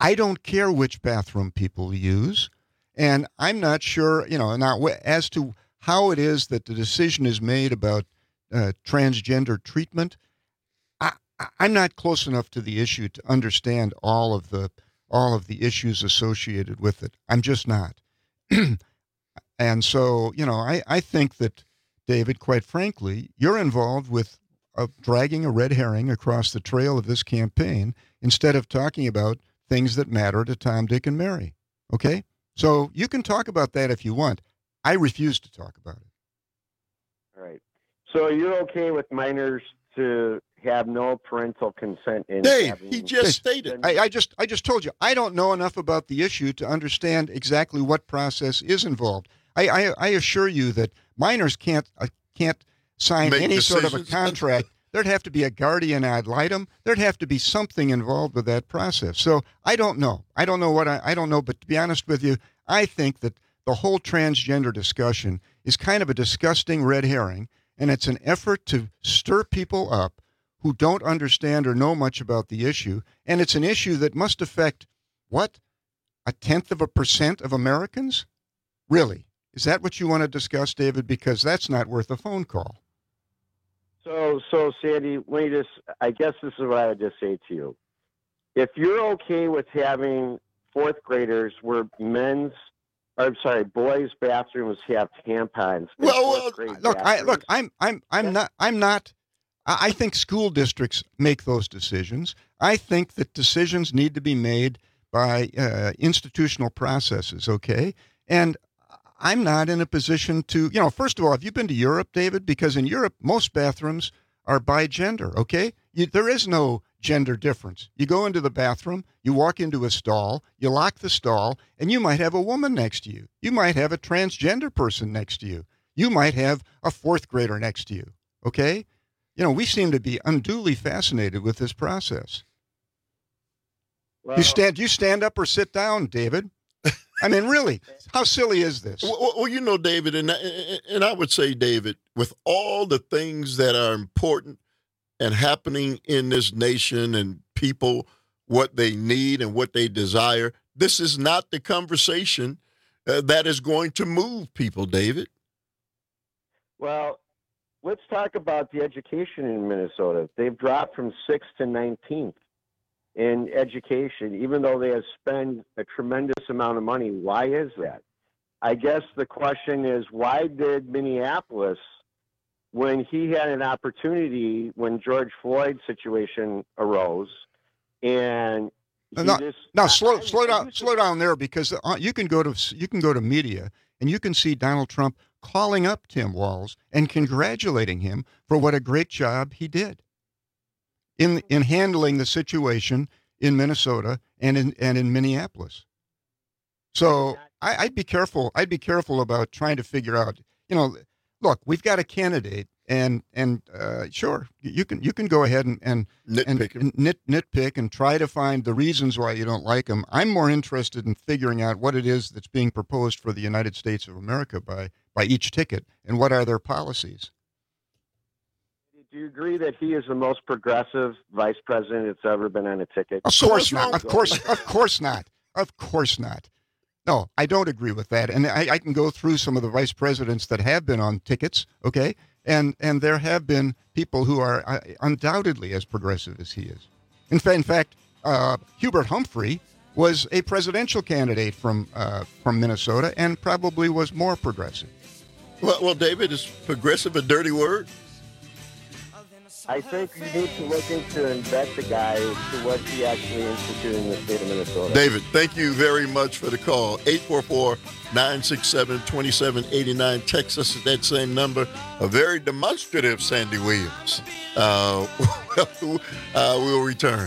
I don't care which bathroom people use, and I'm not sure, now as to how it is that the decision is made about transgender treatment. I'm not close enough to the issue to understand all of the issues associated with it. I'm just not. And so, I think that, David, quite frankly, you're involved with dragging a red herring across the trail of this campaign instead of talking about things that matter to Tom, Dick, and Mary. Okay? So you can talk about that if you want. I refuse to talk about it. All right. So you're okay with minors to have no parental consent in Dave, he just stated. I just told you, I don't know enough about the issue to understand exactly what process is involved. I assure you that minors can't sign Make any sort of a decisions. contract. There'd have to be a guardian ad litem. There'd have to be something involved with that process. So I don't know. I don't know. But to be honest with you, I think that the whole transgender discussion is kind of a disgusting red herring, and it's an effort to stir people up who don't understand or know much about the issue. And it's an issue that must affect, what, 0.1% of Americans? Really? Is that what you want to discuss, David? Because that's not worth a phone call. So Sandy, I guess this is what I would just say to you. If you're okay with having fourth graders where boys' bathrooms have tampons. I'm not. I think school districts make those decisions. I think that decisions need to be made by institutional processes, okay? And I'm not in a position to, first of all, have you been to Europe, David? Because in Europe, most bathrooms are by gender, okay? There is no gender difference. You go into the bathroom, you walk into a stall, you lock the stall, and you might have a woman next to you. You might have a transgender person next to you. You might have a fourth grader next to you, okay? We seem to be unduly fascinated with this process. Well, you stand up or sit down, David? I mean, really, how silly is this? Well, David, and I would say, David, with all the things that are important and happening in this nation and people, what they need and what they desire, this is not the conversation that is going to move people, David. Well, let's talk about the education in Minnesota. They've dropped from 6th to 19th in education, even though they have spent a tremendous amount of money. Why is that? I guess the question is, why did Minneapolis, when he had an opportunity, when George Floyd's situation arose, and slow down there, because you can go to media and you can see Donald Trump calling up Tim Walz and congratulating him for what a great job he did in handling the situation in Minnesota and in Minneapolis. So I'd be careful. I'd be careful about trying to figure out. Look, we've got a candidate, and sure, you can go ahead and nitpick and try to find the reasons why you don't like him. I'm more interested in figuring out what it is that's being proposed for the United States of America by each ticket, and what are their policies. Do you agree that he is the most progressive vice president that's ever been on a ticket? Of course not. Of course not. Of course not. No, I don't agree with that. And I can go through some of the vice presidents that have been on tickets, okay? And there have been people who are undoubtedly as progressive as he is. In fact, Hubert Humphrey was a presidential candidate from Minnesota and probably was more progressive. Well, David, is progressive a dirty word? I think you need to look into and vet the guy as to what he actually instituted in the state of Minnesota. David, thank you very much for the call. 844-967-2789. Text us at that same number. A very demonstrative Sandy Williams. We'll return.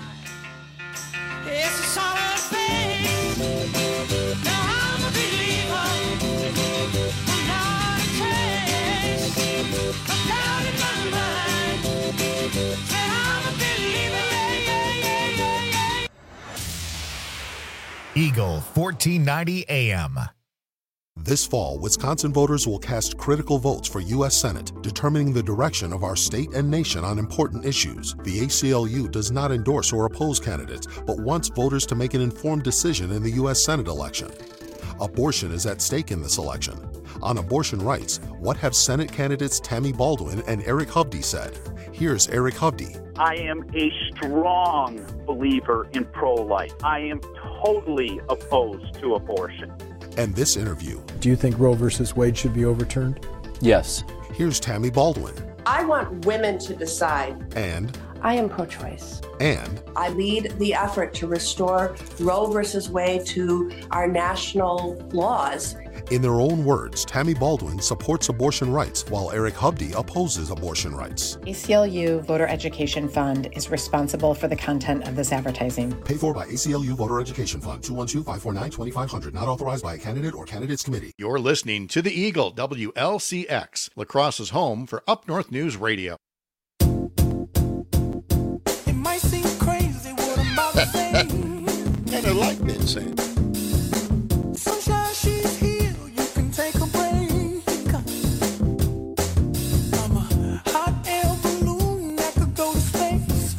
It's a solid faith. Now I'm a believer. I'm not a trace. I'm down in my mind. Said I'm a believer. Yeah. Eagle 1490 AM. This fall, Wisconsin voters will cast critical votes for U.S. Senate, determining the direction of our state and nation on important issues. The ACLU does not endorse or oppose candidates, but wants voters to make an informed decision in the U.S. Senate election. Abortion is at stake in this election. On abortion rights, what have Senate candidates Tammy Baldwin and Eric Hovde said? Here's Eric Hovde. I am a strong believer in pro-life. I am totally opposed to abortion. And this interview. Do you think Roe versus Wade should be overturned? Yes. Here's Tammy Baldwin. I want women to decide. And I am pro-choice. And I lead the effort to restore Roe versus Wade to our national laws. in their own words, Tammy Baldwin supports abortion rights while Eric Hovde opposes abortion rights. ACLU Voter Education Fund is responsible for the content of this advertising. Paid for by ACLU Voter Education Fund, 212-549-2500, not authorized by a candidate or candidates committee. You're listening to The Eagle, WLCX, La Crosse's home for Up North News Radio. It might seem crazy what I'm about to say. Kind of like that, Sam. Sunshine, she's here. You can take a break. I'm a hot air balloon that could go to space.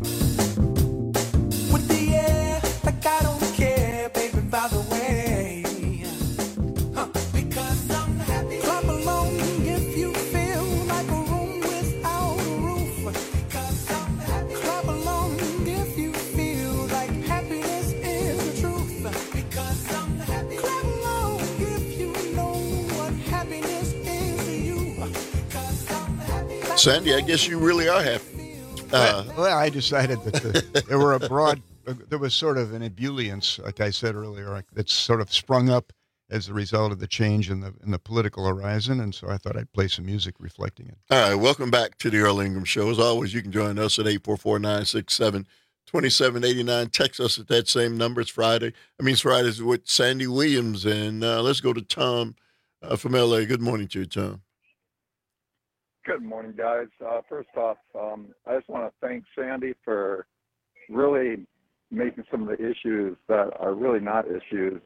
With the air, like I don't care, baby, by the way. Because I'm happy. Clap along if you feel like a room without a roof. Because I'm happy. Clap along if you feel like happiness is the truth. Because I'm happy. Clap along if you know what happiness is to you. Because I'm happy. Sandy, I guess you really are happy. Well, I decided that there were there was sort of an ebullience, like I said earlier, that's sort of sprung up as a result of the change in the political horizon, and so I thought I'd play some music reflecting it. All right, welcome back to the Earl Ingram Show. As always, you can join us at 844-967-2789. Text us at that same number. It's Friday. It's Fridays with Sandy Williams, and let's go to Tom from L.A. Good morning to you, Tom. Good morning, guys. First off, I just want to thank Sandy for really making some of the issues that are really not issues,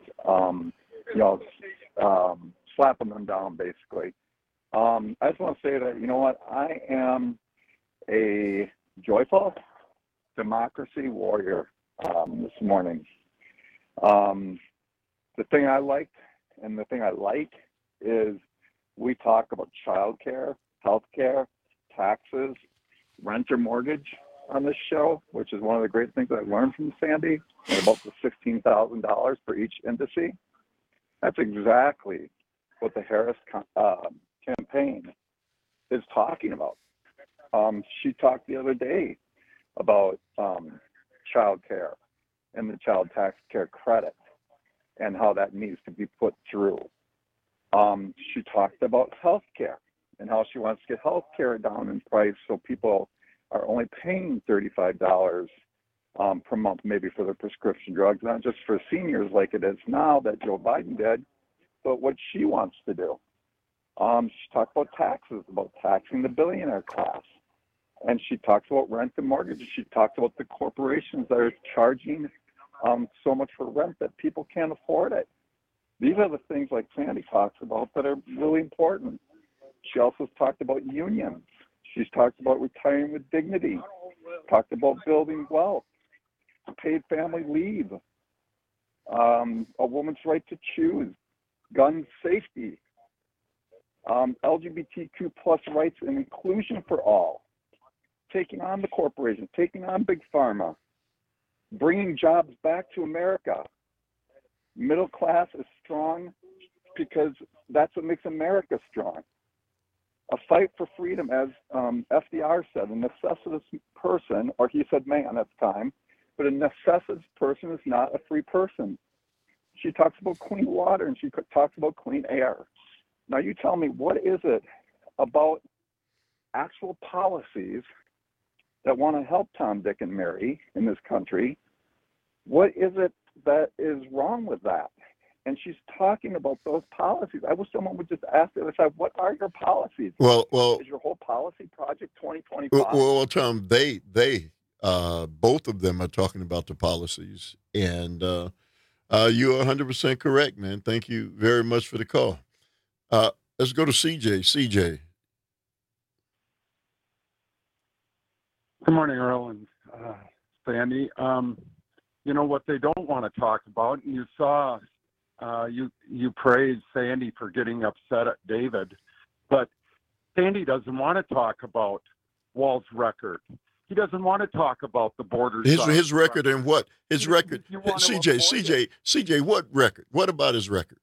slapping them down, basically. I just want to say that, you know what, I am a joyful democracy warrior this morning. The thing I liked and the thing I like is we talk about child care, health care, taxes, rent or mortgage on this show, which is one of the great things I've learned from Sandy, and about the $16,000 for each indice. That's exactly what the Harris campaign is talking about. She talked the other day about child care and the child tax care credit and how that needs to be put through. She talked about health care and how she wants to get health care down in price so people are only paying $35 per month maybe for their prescription drugs, not just for seniors like it is now that Joe Biden did, but what she wants to do. She talked about taxes, about taxing the billionaire class. And she talks about rent and mortgage. She talks about the corporations that are charging so much for rent that people can't afford it. These are the things like Sandy talks about that are really important. She also talked about unions. She's talked about retiring with dignity, talked about building wealth, paid family leave, a woman's right to choose, gun safety, LGBTQ plus rights and inclusion for all, taking on the corporation, taking on big pharma, bringing jobs back to America. Middle class is strong because that's what makes America strong. A fight for freedom, as FDR said, a necessitous person, or he said man at the time, but a necessitous person is not a free person. She talks about clean water and she talks about clean air. Now you tell me, what is it about actual policies that want to help Tom, Dick, and Mary in this country? What is it that is wrong with that? And she's talking about those policies. I wish someone would just ask the other side, what are your policies? Well, is your whole policy project 2025? Well, Tom, they both of them are talking about the policies, and You're 100% correct, man. Thank you very much for the call. Let's go to CJ. CJ. Good morning, Earl and Sandy. You know what they don't want to talk about, and you saw you praised Sandy for getting upset at David, but Sandy doesn't want to talk about Walz's record. He doesn't want to talk about the borders. His record and what? His record. CJ, what record? What about his record?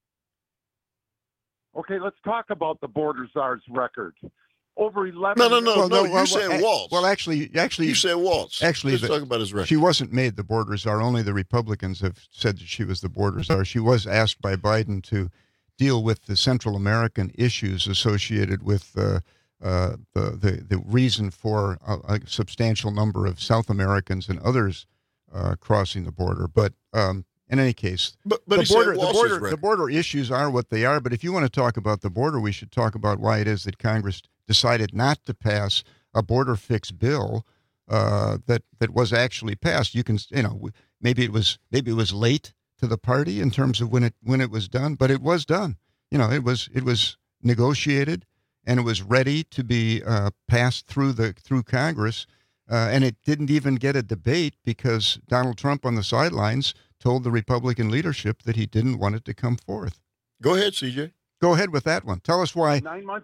Okay, let's talk about the border czar's record. Over 11. No. You said Walz. Well, actually, you said Walz. Actually, let's talk about his record. She wasn't made the border czar. Only the Republicans have said that she was the border czar. She was asked by Biden to deal with the Central American issues associated with the reason for a substantial number of South Americans and others crossing the border. But in any case, the border issues are what they are. But if you want to talk about the border, we should talk about why it is that Congress decided not to pass a border fix bill that was actually passed. You can, maybe it was late to the party in terms of when it was done, but it was done. It was negotiated and it was ready to be passed through Congress, and it didn't even get a debate because Donald Trump on the sidelines told the Republican leadership that he didn't want it to come forth. Go ahead, CJ. Go ahead with that one. Tell us why.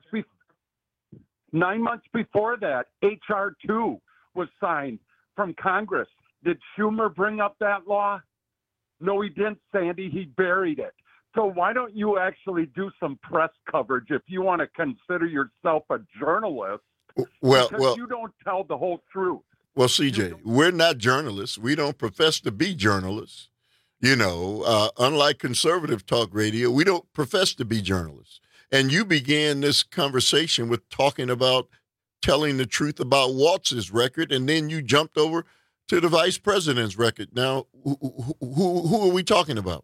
9 months before that, H.R. 2 was signed from Congress. Did Schumer bring up that law? No, he didn't, Sandy. He buried it. So why don't you actually do some press coverage if you want to consider yourself a journalist? Because you don't tell the whole truth. Well, CJ, we're not journalists. We don't profess to be journalists. Unlike conservative talk radio, we don't profess to be journalists. And you began this conversation with talking about telling the truth about Walz's record, and then you jumped over to the vice president's record. Now, who are we talking about?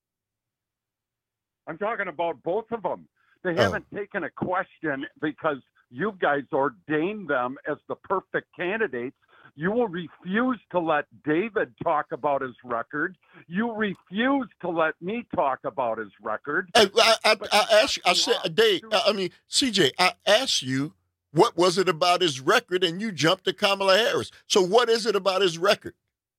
I'm talking about both of them. They haven't taken a question because you guys ordained them as the perfect candidates. You will refuse to let David talk about his record. You refuse to let me talk about his record. CJ, I asked you, what was it about his record? And you jumped to Kamala Harris. So what is it about his record?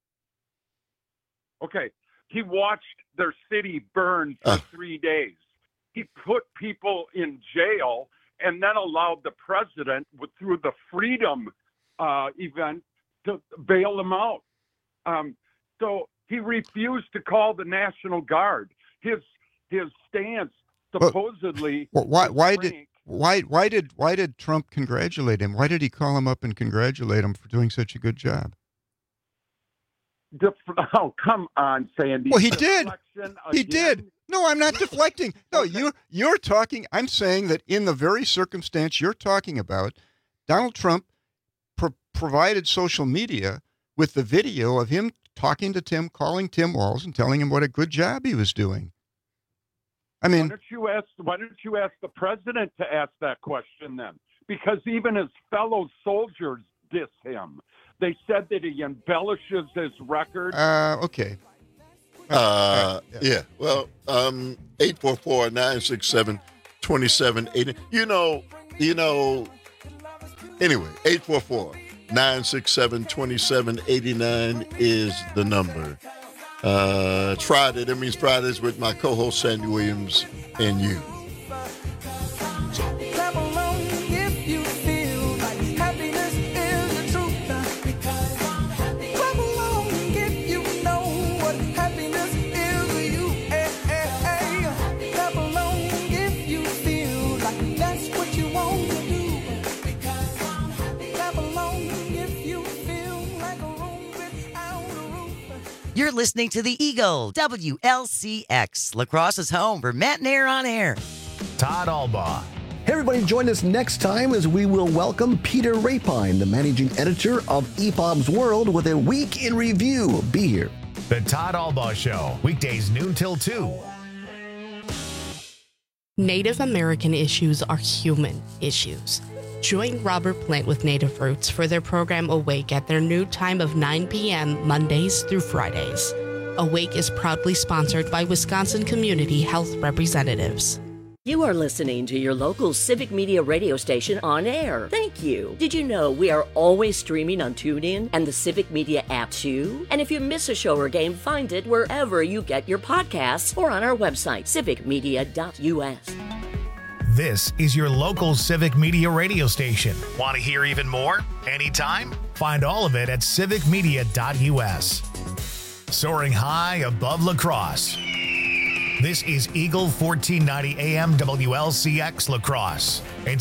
Okay. He watched their city burn for 3 days. He put people in jail and then allowed the president, through the Freedom event, to bail them out. So he refused to call the National Guard. His stance supposedly. Why did Trump congratulate him? Why did he call him up and congratulate him for doing such a good job? Oh, come on, Sandy. Well, he did. He did. No, I'm not deflecting. No, you're talking. I'm saying that in the very circumstance you're talking about, Donald Trump provided social media with the video of him talking to Tim, calling Tim Walz, and telling him what a good job he was doing. I mean, why don't you ask the president to ask that question then? Because even his fellow soldiers diss him. They said that he embellishes his record. Okay. Yeah. Well, 844-967-2780. Anyway, 844-967-2789 is the number. It's Friday. That means Fridays with my co-host Sandy Williams and you. You're listening to the Eagle, WLCX, La Crosse's home for Matt and Air on Air. Todd Albaugh. Hey, everybody, join us next time as we will welcome Peter Rapine, the managing editor of EPOB's World, with a week in review. Be here. The Todd Albaugh Show, weekdays noon till 2. Native American issues are human issues. Join Robert Plant with Native Roots for their program Awake at their new time of 9 p.m. Mondays through Fridays. Awake is proudly sponsored by Wisconsin Community Health Representatives. You are listening to your local Civic Media radio station on air. Thank you. Did you know we are always streaming on TuneIn and the Civic Media app too? And if you miss a show or game, find it wherever you get your podcasts or on our website, civicmedia.us. This is your local Civic Media radio station. Want to hear even more? Anytime? Find all of it at civicmedia.us. Soaring high above La Crosse. This is Eagle 1490 AM WLCX La Crosse.